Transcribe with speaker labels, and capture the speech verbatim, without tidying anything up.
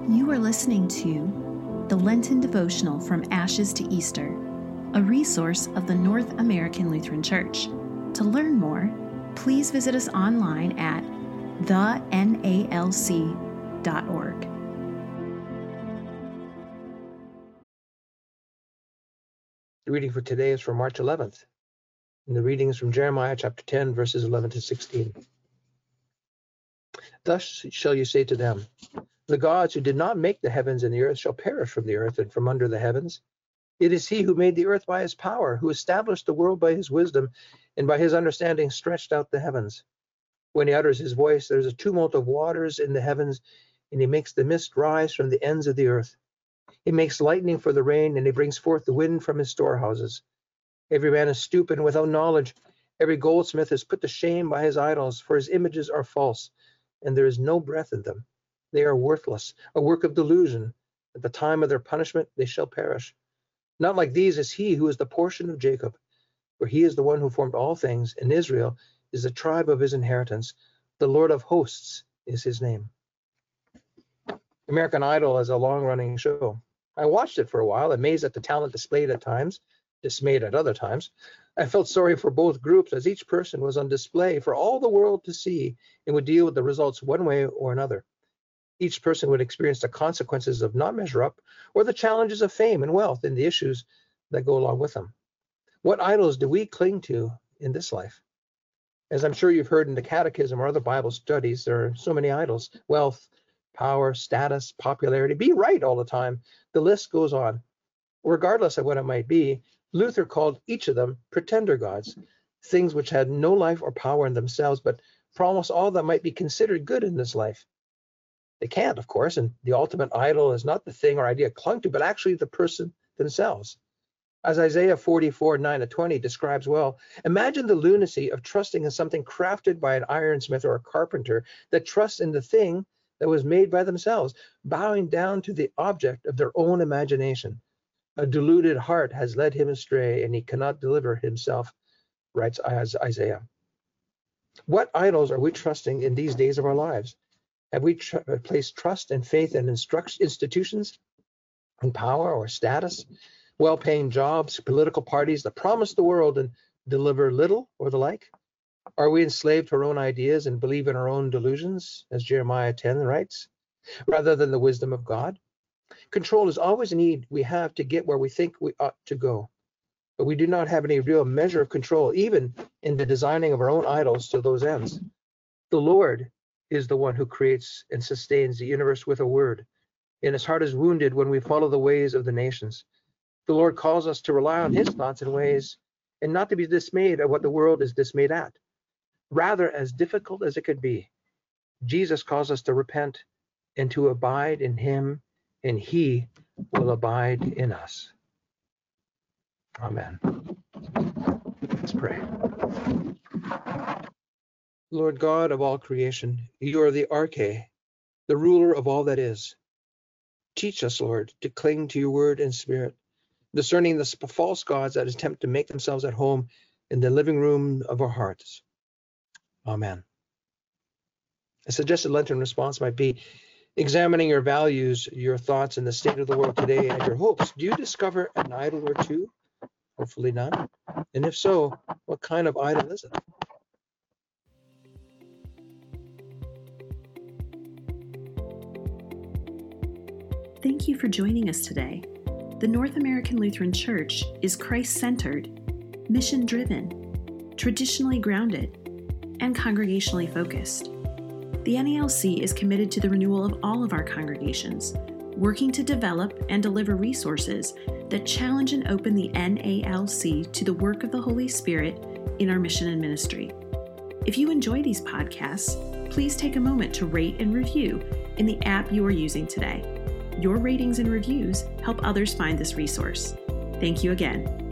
Speaker 1: You are listening to the Lenten Devotional From Ashes to Easter, a resource of the North American Lutheran Church. To learn more, please visit us online at the N A L C dot org.
Speaker 2: The reading for today is from March eleventh, and the reading is from Jeremiah chapter ten, verses eleven to sixteen. Thus shall you say to them, the gods who did not make the heavens and the earth shall perish from the earth and from under the heavens. It is he who made the earth by his power, who established the world by his wisdom, and by his understanding stretched out the heavens. When he utters his voice, there is a tumult of waters in the heavens, and he makes the mist rise from the ends of the earth. He makes lightning for the rain, and he brings forth the wind from his storehouses. Every man is stupid and without knowledge. Every goldsmith is put to shame by his idols, for his images are false, and there is no breath in them. They are worthless, a work of delusion. At the time of their punishment, they shall perish. Not like these is he who is the portion of Jacob, for he is the one who formed all things, and Israel is the tribe of his inheritance. The Lord of hosts is his name. American Idol is a long-running show. I watched it for a while, amazed at the talent displayed at times, dismayed at other times. I felt sorry for both groups, as each person was on display for all the world to see and would deal with the results one way or another. Each person would experience the consequences of not measure up, or the challenges of fame and wealth and the issues that go along with them. What idols do we cling to in this life? As I'm sure you've heard in the Catechism or other Bible studies, there are so many idols: wealth, power, status, popularity, be right all the time. The list goes on. Regardless of what it might be, Luther called each of them pretender gods, things which had no life or power in themselves, but promise all that might be considered good in this life. They can't, of course, and the ultimate idol is not the thing or idea clung to, but actually the person themselves. As Isaiah forty-four, nine to twenty describes well, imagine the lunacy of trusting in something crafted by an ironsmith or a carpenter that trusts in the thing that was made by themselves, bowing down to the object of their own imagination. A deluded heart has led him astray, and he cannot deliver himself, writes Isaiah. What idols are we trusting in these days of our lives? Have we tr- placed trust and faith in instruct- institutions, in power or status, well-paying jobs, political parties that promise the world and deliver little or the like? Are we enslaved to our own ideas and believe in our own delusions, as Jeremiah ten writes, rather than the wisdom of God? Control is always a need we have to get where we think we ought to go, but we do not have any real measure of control, even in the designing of our own idols to those ends. The Lord is the one who creates and sustains the universe with a word, and his heart is wounded when we follow the ways of the nations. The Lord calls us to rely on his thoughts and ways, and not to be dismayed at what the world is dismayed at. Rather, as difficult as it could be, Jesus calls us to repent and to abide in him, and he will abide in us. Amen. Let's pray. Lord God of all creation, you are the Arche, the ruler of all that is. Teach us, Lord, to cling to your word and spirit, discerning the false gods that attempt to make themselves at home in the living room of our hearts. Amen. A suggested Lenten response might be examining your values, your thoughts, and the state of the world today and your hopes. Do you discover an idol or two? Hopefully none. And if so, what kind of idol is it?
Speaker 1: Thank you for joining us today. The North American Lutheran Church is Christ-centered, mission-driven, traditionally grounded, and congregationally focused. The N A L C is committed to the renewal of all of our congregations, working to develop and deliver resources that challenge and open the N A L C to the work of the Holy Spirit in our mission and ministry. If you enjoy these podcasts, please take a moment to rate and review in the app you are using today. Your ratings and reviews help others find this resource. Thank you again.